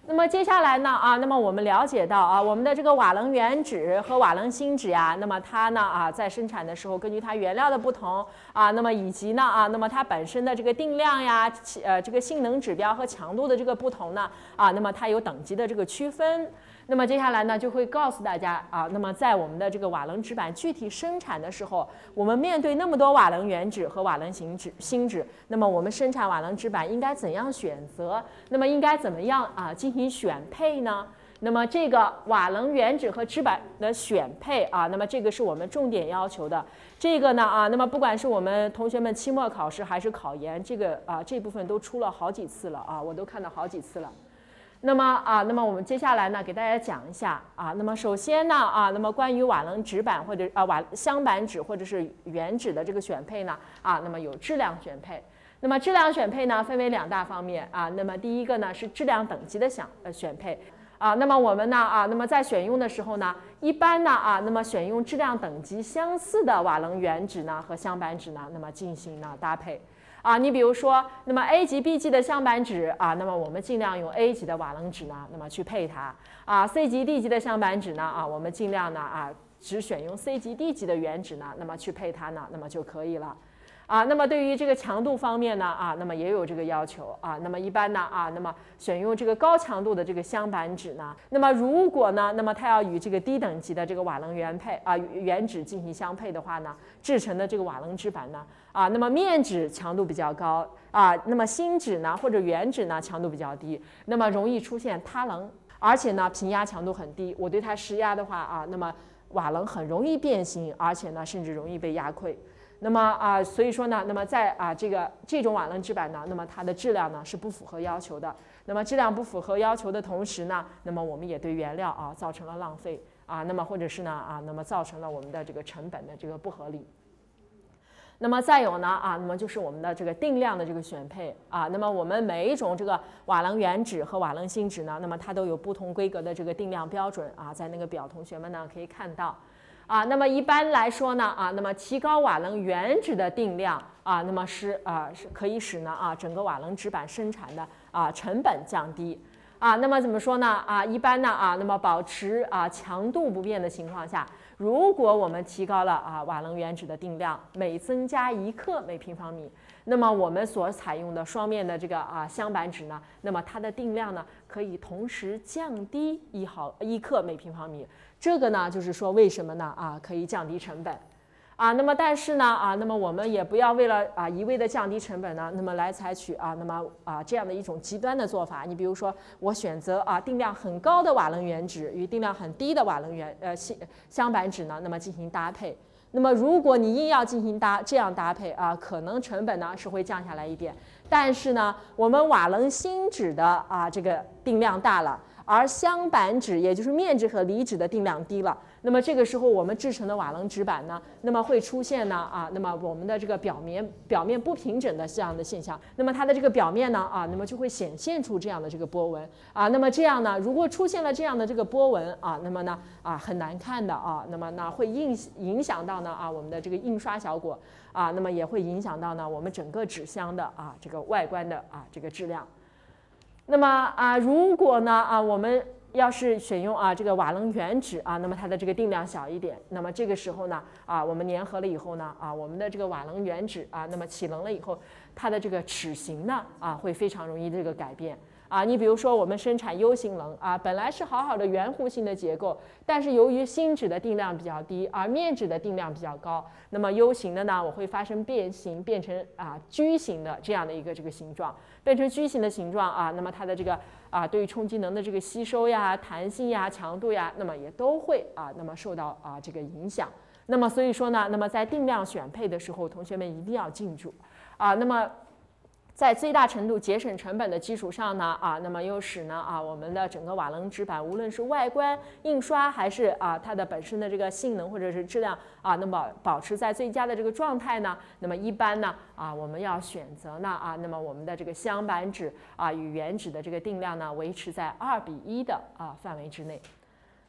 那么接下来呢那么我们了解到我们的这个瓦楞原纸和瓦楞新纸呀，那么它呢在生产的时候，根据它原料的不同那么以及呢那么它本身的这个定量呀，这个性能指标和强度的这个不同呢那么它有等级的这个区分。那么接下来呢就会告诉大家那么在我们的这个瓦楞纸板具体生产的时候，我们面对那么多瓦楞原纸和瓦楞新纸，那么我们生产瓦楞纸板应该怎样选择？那么应该怎么样进行选配呢？那么这个瓦楞原纸和纸板的选配那么这个是我们重点要求的。这个呢那么不管是我们同学们期末考试还是考研，这个这部分都出了好几次了我都看到好几次了。那么我们接下来呢，给大家讲一下那么首先呢那么关于瓦楞纸板或者镶板纸或者是原纸的这个选配呢那么有质量选配。那么质量选配呢分为2大方面那么第一个呢是质量等级的选配那么我们呢那么在选用的时候呢，一般呢那么选用质量等级相似的瓦楞原纸呢和镶板纸呢，那么进行呢搭配。你比如说，那么 A 级、B 级的镶板纸那么我们尽量用 A 级的瓦楞纸呢，那么去配它C 级、D 级的镶板纸呢我们尽量呢只选用 C 级、D 级的原纸呢，那么去配它呢，那么就可以了。那么对于这个强度方面呢那么也有这个要求那么一般呢那么选用这个高强度的这个镶板纸呢，那么如果呢那么它要与这个低等级的这个瓦楞原纸进行相配的话呢，制成的这个瓦楞纸板呢那么面纸强度比较高那么新纸呢或者原纸呢强度比较低，那么容易出现塌棱，而且呢平压强度很低，我对它施压的话那么瓦楞很容易变形，而且呢甚至容易被压溃。那么所以说呢，那么在这种瓦楞纸板呢，那么它的质量呢是不符合要求的。那么质量不符合要求的同时呢，那么我们也对原料造成了浪费那么或者是呢那么造成了我们的这个成本的这个不合理。那么再有呢那么就是我们的这个定量的这个选配那么我们每一种这个瓦楞原纸和瓦楞新纸呢，那么它都有不同规格的这个定量标准在那个表同学们呢可以看到。那么一般来说呢那么提高瓦楞原纸的定量那么是可以使呢整个瓦楞纸板生产的成本降低那么怎么说呢一般呢那么保持强度不变的情况下，如果我们提高了瓦楞原纸的定量，每增加1克每平方米，那么我们所采用的双面的这个镶板纸呢，那么它的定量呢可以同时降低1克每平方米。这个呢就是说为什么呢可以降低成本那么但是呢那么我们也不要为了一味的降低成本呢，那么来采取那么这样的一种极端的做法。你比如说我选择定量很高的瓦楞原纸与定量很低的瓦楞镶板纸呢，那么进行搭配。那么如果你硬要进行这样搭配可能成本呢是会降下来一点，但是呢我们瓦楞新纸的这个定量大了，而镶板纸也就是面纸和里纸的定量低了，那么这个时候我们制成的瓦楞纸板呢，那么会出现呢那么我们的这个表面不平整的这样的现象，那么它的这个表面呢那么就会显现出这样的这个波纹那么这样呢，如果出现了这样的这个波纹那么呢很难看的那么呢会影响到呢我们的这个印刷效果那么也会影响到呢我们整个纸箱的这个外观的这个质量。那么如果呢我们要是选用这个瓦楞原纸那么它的这个定量小一点，那么这个时候呢我们粘合了以后呢我们的这个瓦楞原纸那么起棱了以后，它的这个齿形呢会非常容易这个改变你比如说我们生产 U 型棱本来是好好的圆弧形的结构，但是由于新纸的定量比较低，而面纸的定量比较高，那么 U 型的呢我会发生变形，变成矩形的这样的一个这个形状，变成矩形的形状那么它的这个对于冲击能的这个吸收呀、弹性呀、强度呀，那么也都会那么受到这个影响。那么所以说呢，那么在定量选配的时候，同学们一定要记住那么在最大程度节省成本的基础上呢那么又使呢我们的整个瓦楞纸板无论是外观印刷还是它的本身的这个性能或者是质量那么保持在最佳的这个状态呢，那么一般呢我们要选择呢那么我们的这个镶板纸与原纸的这个定量呢维持在2:1的范围之内。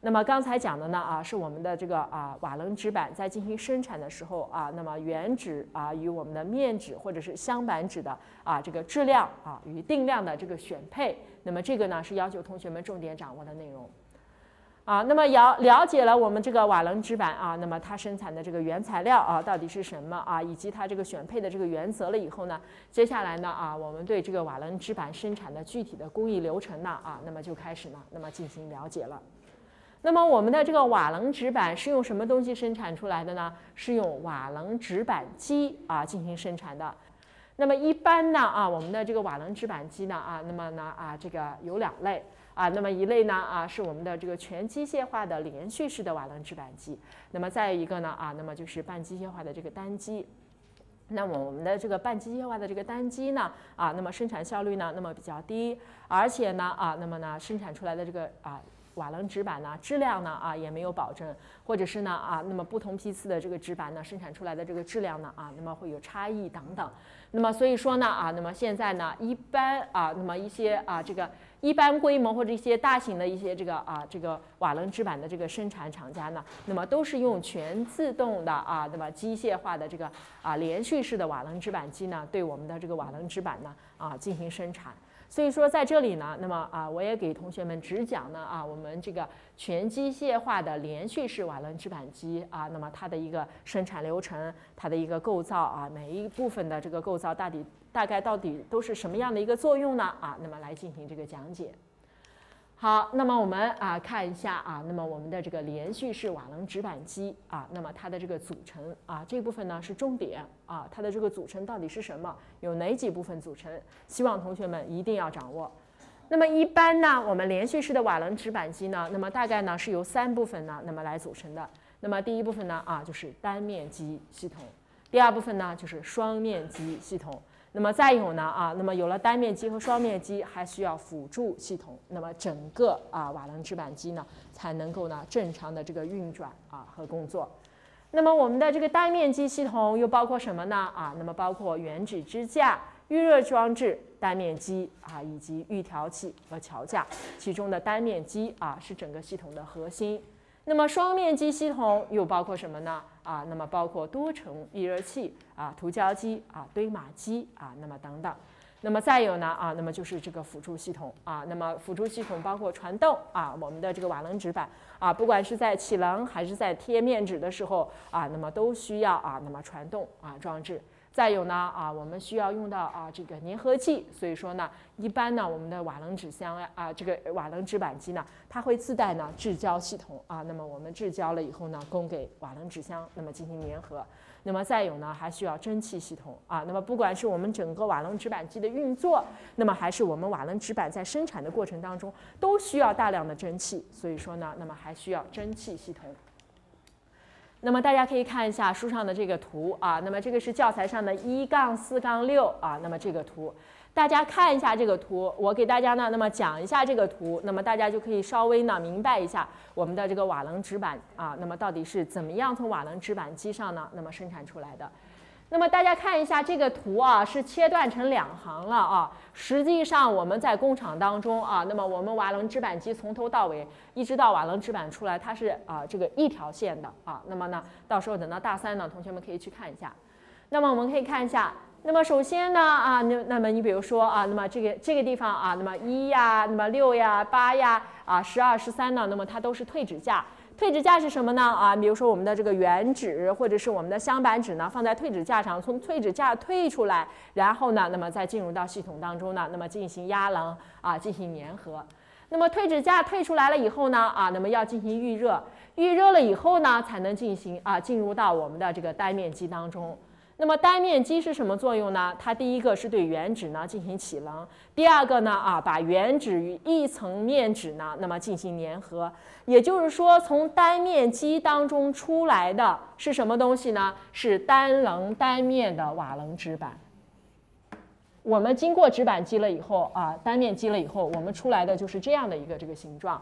那么刚才讲的呢是我们的这个瓦楞纸板在进行生产的时候那么原纸与我们的面纸或者是镶板纸的这个质量与定量的这个选配，那么这个呢是要求同学们重点掌握的内容。那么了解了我们这个瓦楞纸板那么它生产的这个原材料到底是什么以及它这个选配的这个原则了以后呢，接下来呢我们对这个瓦楞纸板生产的具体的工艺流程呢那么就开始呢那么进行了解了。那么我们的这个瓦楞纸板是用什么东西生产出来的呢？是用瓦楞纸板机进行生产的。那么一般呢我们的这个瓦楞纸板机呢那么呢这个有2类那么一类呢是我们的这个全机械化的连续式的瓦楞纸板机，那么再一个呢那么就是半机械化的这个单机。那么我们的这个半机械化的这个单机呢那么生产效率呢那么比较低，而且呢那么呢生产出来的这个瓦楞纸板呢质量呢也没有保证，或者是呢那么不同批次的这个纸板呢生产出来的这个质量呢那么会有差异等等。那么所以说呢那么现在呢一般那么一些这个一般规模或者一些大型的一些这个瓦楞纸板的这个生产厂家呢，那么都是用全自动的那么机械化的这个连续式的瓦楞纸板机呢对我们的这个瓦楞纸板呢进行生产。所以说在这里呢，那么我也给同学们只讲呢我们这个全机械化的连续式瓦楞纸板机那么它的一个生产流程，它的一个构造每一部分的这个构造大概到底都是什么样的一个作用呢那么来进行这个讲解。好，那么我们看一下那么我们的这个连续式瓦楞纸板机那么它的这个组成这部分呢是重点它的这个组成到底是什么，有哪几部分组成，希望同学们一定要掌握。那么一般呢我们连续式的瓦楞纸板机呢，那么大概呢是由3部分呢那么来组成的。那么第一部分呢就是单面机系统，第二部分呢就是双面机系统，那么再有呢那么有了单面机和双面机，还需要辅助系统，那么整个瓦楞纸板机呢才能够呢正常的这个运转和工作。那么我们的这个单面机系统又包括什么呢那么包括原纸支架、预热装置、单面机以及预调器和桥架，其中的单面机是整个系统的核心。那么双面机系统又包括什么呢那么包括多层预热器涂胶机堆码机那么等等。那么再有呢那么就是这个辅助系统那么辅助系统包括传动我们的这个瓦楞纸板不管是在起棱还是在贴面纸的时候那么都需要那么传动装置。再有呢我们需要用到这个粘合剂，所以说呢一般呢我们的瓦楞纸箱这个瓦楞纸板机呢它会自带呢制胶系统那么我们制胶了以后呢供给瓦楞纸箱那么进行粘合。那么再有呢还需要蒸汽系统那么不管是我们整个瓦楞纸板机的运作，那么还是我们瓦楞纸板在生产的过程当中都需要大量的蒸汽，所以说呢那么还需要蒸汽系统。那么大家可以看一下书上的这个图那么这个是教材上的1-4-6那么这个图大家看一下这个图，我给大家呢那么讲一下这个图，那么大家就可以稍微呢明白一下我们的这个瓦楞纸板那么到底是怎么样从瓦楞纸板机上呢那么生产出来的。那么大家看一下这个图是切断成2行了实际上我们在工厂当中那么我们瓦楞纸板机从头到尾一直到瓦楞纸板出来，它是这个一条线的那么呢到时候等到大3呢同学们可以去看一下。那么我们可以看一下，那么首先呢那么你比如说那么这个地方那么1呀，那么6呀、8呀12、13呢，那么它都是退纸架。退纸架是什么呢比如说我们的这个原纸或者是我们的镶板纸呢放在退纸架上，从退纸架退出来，然后呢那么再进入到系统当中呢那么进行压棱进行粘合。那么退纸架退出来了以后呢那么要进行预热，预热了以后呢才能进入到我们的这个单面机当中。那么单面机是什么作用呢？它第一个是对原纸呢进行起棱，第二个呢把原纸与一层面纸呢那么进行粘合。也就是说从单面机当中出来的是什么东西呢？是单棱单面的瓦楞纸板。我们经过纸板机了以后单面机了以后，我们出来的就是这样的一个这个形状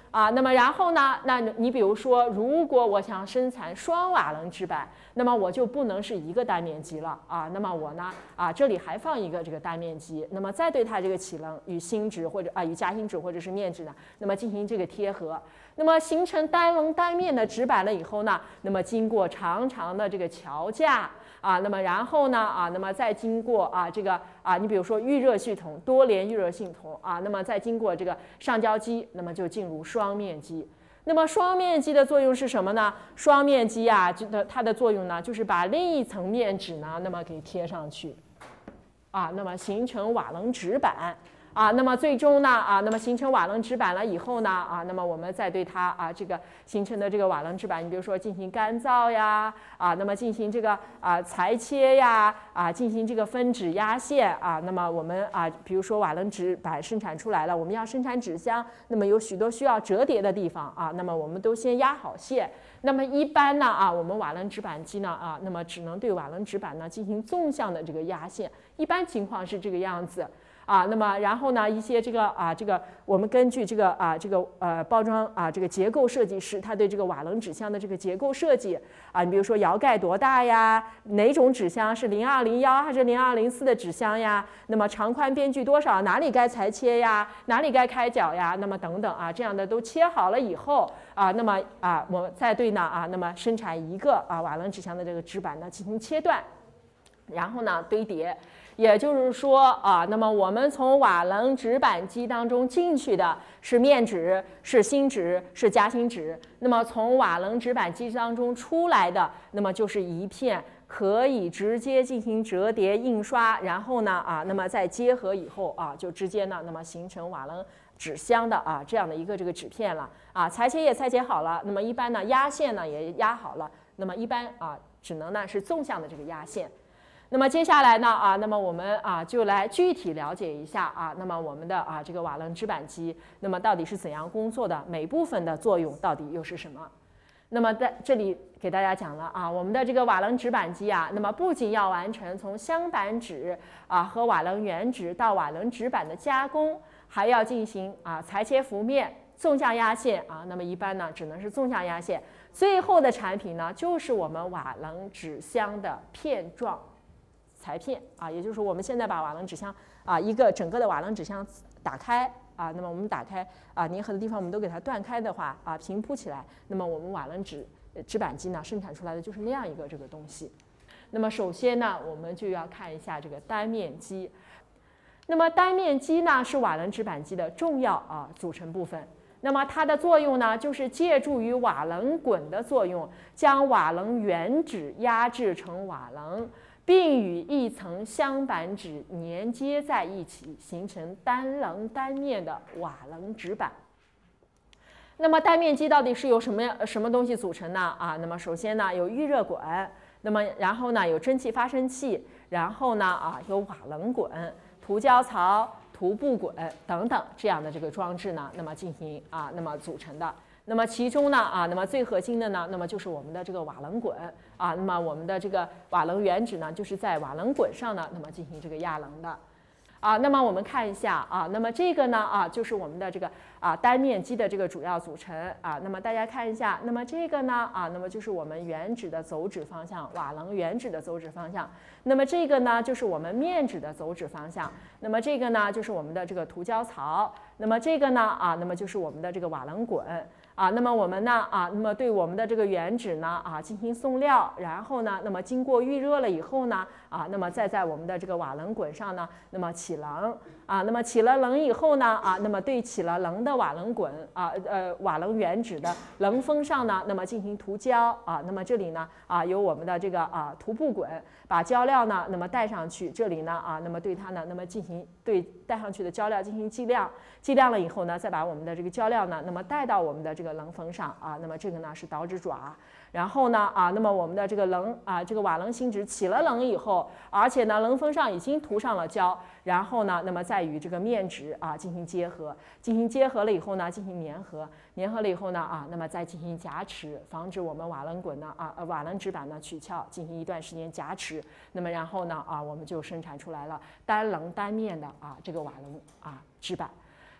那么然后呢，那你比如说，如果我想生产双瓦楞纸板，那么我就不能是一个单面机了那么我呢这里还放一个这个单面机，那么再对它这个起棱与芯纸或者与夹心纸或者是面纸呢，那么进行这个贴合，那么形成单棱单面的纸板了以后呢，那么经过长长的这个桥架那么然后呢那么再经过这个你比如说预热系统、多联预热系统那么再经过这个上胶机，那么就进入双面机。那么双面机的作用是什么呢？双面机它的作用呢，就是把另一层面纸呢，那么给贴上去那么形成瓦楞纸板。那么最终呢那么形成瓦楞纸板了以后呢那么我们再对它这个形成的这个瓦楞纸板，你比如说进行干燥呀那么进行这个裁切呀进行这个分纸压线那么我们比如说瓦楞纸板生产出来了，我们要生产纸箱，那么有许多需要折叠的地方那么我们都先压好线。那么一般呢我们瓦楞纸板机呢那么只能对瓦楞纸板呢进行纵向的这个压线，一般情况是这个样子。那么然后呢，一些这个我们根据这个包装这个结构设计师他对这个瓦楞纸箱的这个结构设计你比如说摇盖多大呀，哪种纸箱是0201还是0204的纸箱呀，那么长宽边距多少，哪里该裁切呀，哪里该开角呀，那么等等这样的都切好了以后那么我们再对呢那么生产一个瓦楞纸箱的这个纸板呢进行切断，然后呢堆叠。也就是说那么我们从瓦楞纸板机当中进去的是面纸、是芯纸、是夹心纸，那么从瓦楞纸板机当中出来的，那么就是一片可以直接进行折叠印刷，然后呢那么再结合以后就直接呢那么形成瓦楞纸箱的这样的一个这个纸片了裁切也裁切好了，那么一般呢压线呢也压好了，那么一般只能呢是纵向的这个压线。那么接下来呢那么我们就来具体了解一下那么我们的这个瓦楞纸板机那么到底是怎样工作的，每部分的作用到底又是什么。那么在这里给大家讲了我们的这个瓦楞纸板机那么不仅要完成从镶板纸和瓦楞原纸到瓦楞纸板的加工，还要进行裁切幅面、纵向压线那么一般呢只能是纵向压线，最后的产品呢就是我们瓦楞纸箱的片状裁片也就是说我们现在把瓦楞纸箱一个整个的瓦楞纸箱打开那么我们打开粘合的地方我们都给它断开的话平铺起来，那么我们瓦楞纸板机呢生产出来的就是那样一个这个东西。那么首先呢我们就要看一下这个单面机。那么单面机呢是瓦楞纸板机的重要组成部分。那么它的作用呢就是借助于瓦楞滚的作用，将瓦楞原纸压制成瓦楞，并与一层镶板纸粘接在一起，形成单棱单面的瓦楞纸板。那么单面机到底是由什么东西组成呢那么首先呢有预热管，那么然后呢有蒸汽发生器，然后呢有瓦楞滚、涂胶槽、涂布滚等等这样的这个装置呢那么进行那么组成的。那么其中呢那么最核心的呢那么就是我们的这个瓦楞滚那么我们的这个瓦楞原纸呢就是在瓦楞滚上呢那么进行这个压棱的那么我们看一下那么这个呢就是我们的这个单面机的这个主要组成那么大家看一下，那么这个呢那么就是我们原纸的走纸方向，瓦楞原纸的走纸方向。那么这个呢就是我们面纸的走纸方向。那么这个呢就是我们的这个涂胶槽。那么这个呢那么就是我们的这个瓦楞滚那么我们呢那么对我们的这个原纸呢进行送料，然后呢那么经过预热了以后呢那么再在我们的这个瓦楞滚上呢那么起棱那么起了棱以后呢那么对起了棱的瓦楞滚瓦楞原纸的棱峰上呢那么进行涂胶那么这里呢有我们的这个涂布滚，把胶料呢那么带上去，这里呢那么对它呢那么进行对带上去的胶料进行计量，计量了以后呢再把我们的这个胶料呢那么带到我们的这个棱峰上那么这个呢是导纸爪。然后呢那么我们的这个这个瓦楞芯纸起了棱以后，而且呢棱峰上已经涂上了胶，然后呢那么再与这个面纸进行结合，进行结合了以后呢进行粘合，粘合了以后呢那么再进行夹持，防止我们瓦楞滚呢瓦楞纸板呢取翘，进行一段时间夹持。那么然后呢我们就生产出来了单棱单面的这个瓦楞纸板。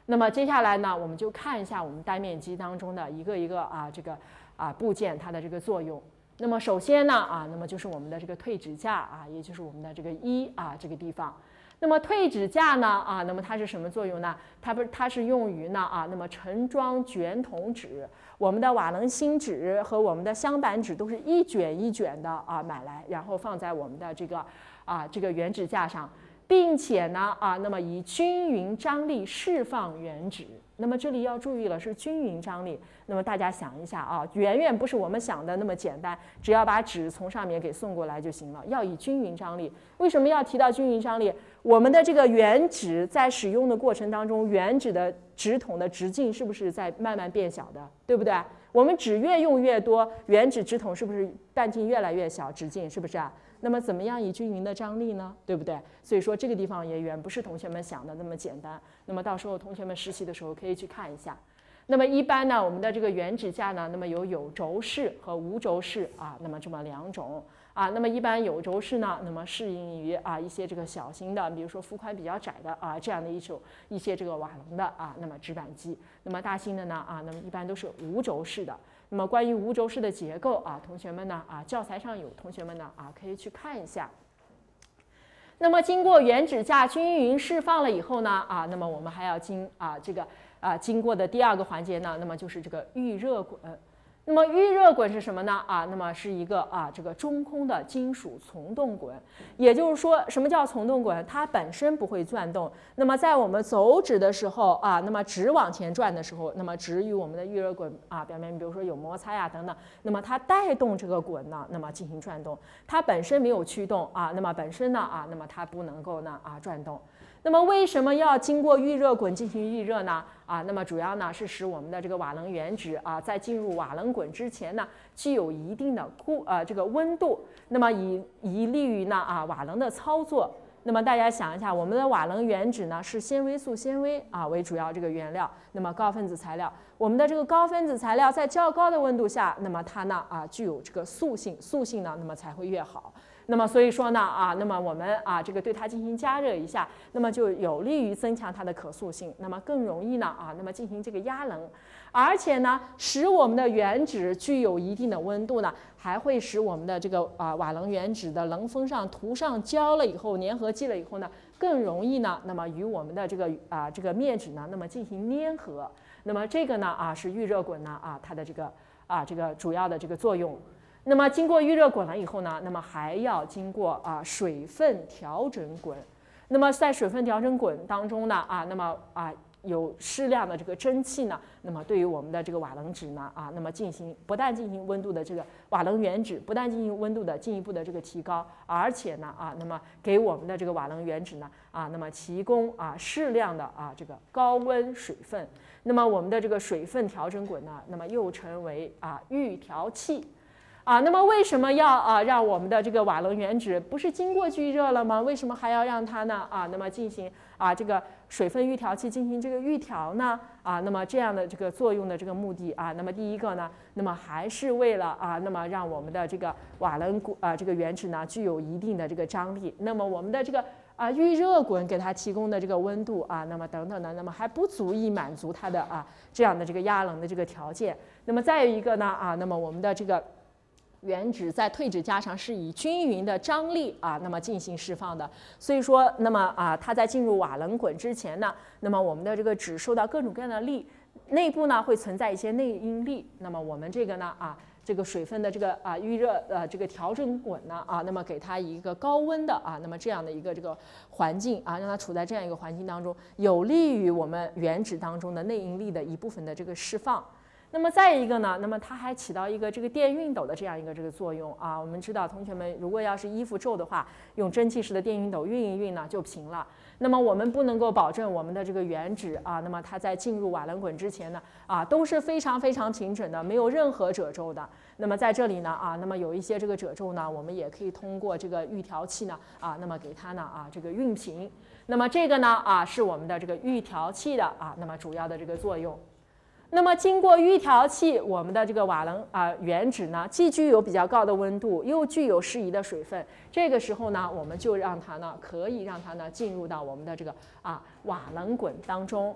那么接下来呢，我们就看一下我们单面机当中的一个一个部件它的这个作用。那么首先呢那么就是我们的这个退指架也就是我们的这个这个地方。那么退指架呢那么它是什么作用呢？它是用于呢那么盛装卷筒纸，我们的瓦楞芯纸和我们的镶板纸都是一卷一卷的买来，然后放在我们的这个原指架上，并且呢那么以均匀张力释放原纸。那么这里要注意了，是均匀张力。那么大家想一下远远不是我们想的那么简单，只要把纸从上面给送过来就行了，要以均匀张力。为什么要提到均匀张力？我们的这个原纸在使用的过程当中，原纸的纸筒的直径是不是在慢慢变小的，对不对？我们纸越用越多，原纸纸筒是不是半径越来越小，直径是不是那么怎么样以均匀的张力呢？对不对？所以说这个地方也远不是同学们想的那么简单。那么到时候同学们实习的时候可以去看一下。那么一般呢，我们的这个原指架呢，那么有轴式和无轴式那么这么两种那么一般有轴式呢，那么适应于一些这个小型的，比如说幅宽比较窄的这样的一些这个瓦楞的那么直板机。那么大型的呢那么一般都是无轴式的。那么关于无轴式的结构同学们呢教材上有，同学们呢可以去看一下。那么经过原指架均匀释放了以后呢那么我们还要经过的第二个环节呢，那么就是这个预热滚。那么预热滚是什么呢那么是一个这个中空的金属从动滚。也就是说，什么叫从动滚？它本身不会转动。那么在我们走纸的时候那么纸往前转的时候，那么纸与我们的预热滚表面比如说有摩擦等等，那么它带动这个滚呢，那么进行转动。它本身没有驱动那么本身呢那么它不能够呢转动。那么为什么要经过预热滚进行预热呢那么主要呢是使我们的这个瓦楞原纸在进入瓦楞滚之前呢，具有一定的这个温度，那么以利于呢瓦楞的操作。那么大家想一下，我们的瓦楞原纸呢是纤维素纤维为主要这个原料，那么高分子材料。我们的这个高分子材料在较高的温度下，那么它呢具有这个塑性呢，那么才会越好。那么所以说呢那么我们这个对它进行加热一下，那么就有利于增强它的可塑性，那么更容易呢那么进行这个压冷，而且呢使我们的原纸具有一定的温度呢，还会使我们的这个瓦楞原纸的棱封上涂上胶了以后，粘合剂了以后呢，更容易呢那么与我们的这个面纸呢那么进行粘合。那么这个呢是预热滚呢它的这个主要的这个作用。那么经过预热滚了以后呢，那么还要经过水分调整滚。那么在水分调整滚当中呢那么有适量的这个蒸汽呢，那么对于我们的这个瓦楞纸呢那么不但进行温度的这个瓦楞原纸不但进行温度的进一步的这个提高，而且呢那么给我们的这个瓦楞原纸呢那么提供适量的这个高温水分。那么我们的这个水分调整滚呢，那么又称为预调器。那么为什么要让我们的这个瓦楞原纸不是经过预热了吗？为什么还要让它呢那么进行这个水分预调器进行这个预调呢那么这样的这个作用的这个目的那么第一个呢，那么还是为了那么让我们的这个瓦楞这个原纸呢具有一定的这个张力。那么我们的这个预热滚给它提供的这个温度那么等等的，那么还不足以满足它的这样的这个压冷的这个条件。那么再有一个呢那么我们的这个原纸在退纸架上是以均匀的张力那么进行释放的，所以说那么它在进入瓦楞滚之前呢，那么我们的这个纸受到各种各样的力，内部呢会存在一些内应力。那么我们这个呢这个水分的这个预热这个调整滚呢那么给它一个高温的那么这样的一个这个环境让它处在这样一个环境当中，有利于我们原纸当中的内应力的一部分的这个释放。那么再一个呢，那么它还起到一个这个电熨斗的这样一个这个作用我们知道同学们如果要是衣服皱的话，用蒸汽式的电熨斗熨一熨呢就平了。那么我们不能够保证我们的这个原纸那么它在进入瓦楞滚之前呢都是非常非常平整的，没有任何褶皱的。那么在这里呢那么有一些这个褶皱呢，我们也可以通过这个预调器呢那么给它呢这个熨平。那么这个呢是我们的这个预调器的那么主要的这个作用。那么经过预调器，我们的这个瓦楞原纸呢，既具有比较高的温度，又具有适宜的水分。这个时候呢，我们就可以让它呢进入到我们的这个瓦楞滚当中。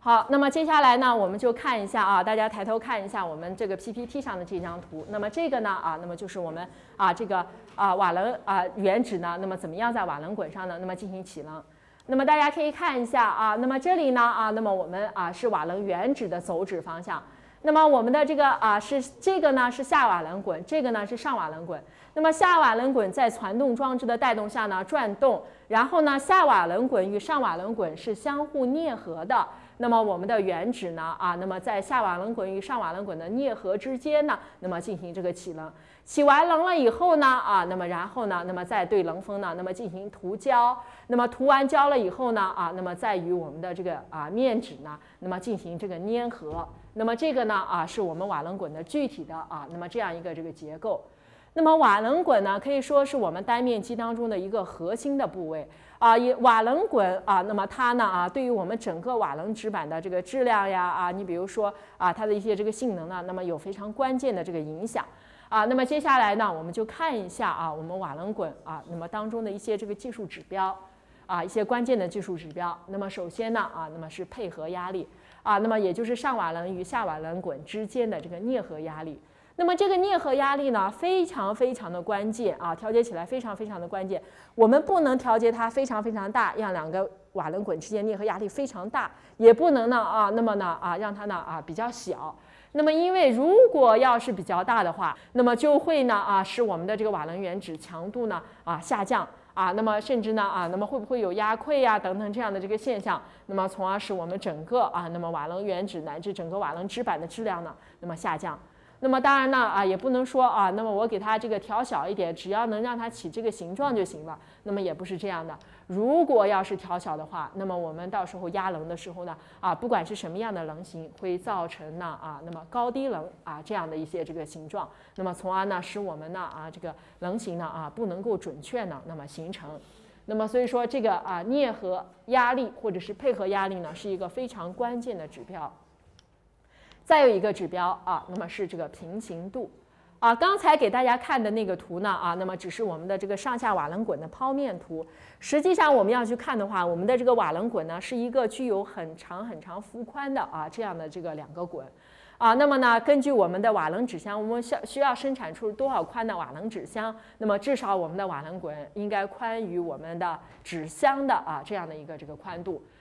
好，那么接下来呢，我们就看一下啊，大家抬头看一下我们这个 PPT 上的这张图。那么这个呢那么就是我们这个瓦楞原址呢，那么怎么样在瓦楞滚上呢，那么进行起楞。那么大家可以看一下那么这里呢那么我们是瓦楞原址的走止方向。那么我们的这个是这个呢是下瓦楞滚，这个呢是上瓦楞滚。那么下瓦楞滚在传动装置的带动下呢转动，然后呢下瓦楞滚与上瓦楞滚是相互啮合的。那么我们的原址呢那么在下瓦楞滚与上瓦楞滚的啮合之间呢，那么进行这个起楞。起完楞了以后呢那么然后呢，那么再对楞封呢，那么进行涂胶。那么涂完胶了以后呢那么再与我们的这个面纸呢，那么进行这个粘合。那么这个呢是我们瓦楞滚的具体的那么这样一个这个结构。那么瓦楞滚呢，可以说是我们单面机当中的一个核心的部位瓦楞滚那么它呢对于我们整个瓦楞纸板的这个质量呀你比如说它的一些这个性能呢，那么有非常关键的这个影响那么接下来呢，我们就看一下我们瓦楞滚那么当中的一些这个技术指标一些关键的技术指标。那么首先呢那么是配合压力那么也就是上瓦楞与下瓦楞滚之间的这个啮合压力。那么这个啮合压力呢，非常非常的关键调节起来非常非常的关键。我们不能调节它非常非常大，让两个瓦楞滚之间啮合压力非常大，也不能呢那么呢让它呢比较小。那么因为如果要是比较大的话，那么就会呢使我们的这个瓦楞原址强度呢下降那么甚至呢那么会不会有压溃等等这样的这个现象，那么从而使我们整个那么瓦楞原址乃至整个瓦楞纸板的质量呢那么下降。那么当然呢也不能说那么我给它这个调小一点，只要能让它起这个形状就行了，那么也不是这样的。如果要是调小的话，那么我们到时候压棱的时候呢不管是什么样的棱形，会造成呢那么高低棱这样的一些这个形状，那么从而呢使我们呢这个棱形呢不能够准确呢那么形成。那么所以说这个啮合压力或者是配合压力呢是一个非常关键的指标。再有一个指标那么是这个平行度刚才给大家看的那个图呢那么只是我们的这个上下瓦楞滚的剖面图。实际上我们要去看的话，我们的这个瓦楞滚呢是一个具有很长很长幅宽的这样的这个两个滚那么呢，根据我们的瓦楞纸箱，我们需要生产出多少宽的瓦楞纸箱？那么至少我们的瓦楞滚应该宽于我们的纸箱的这样的一个这个宽度。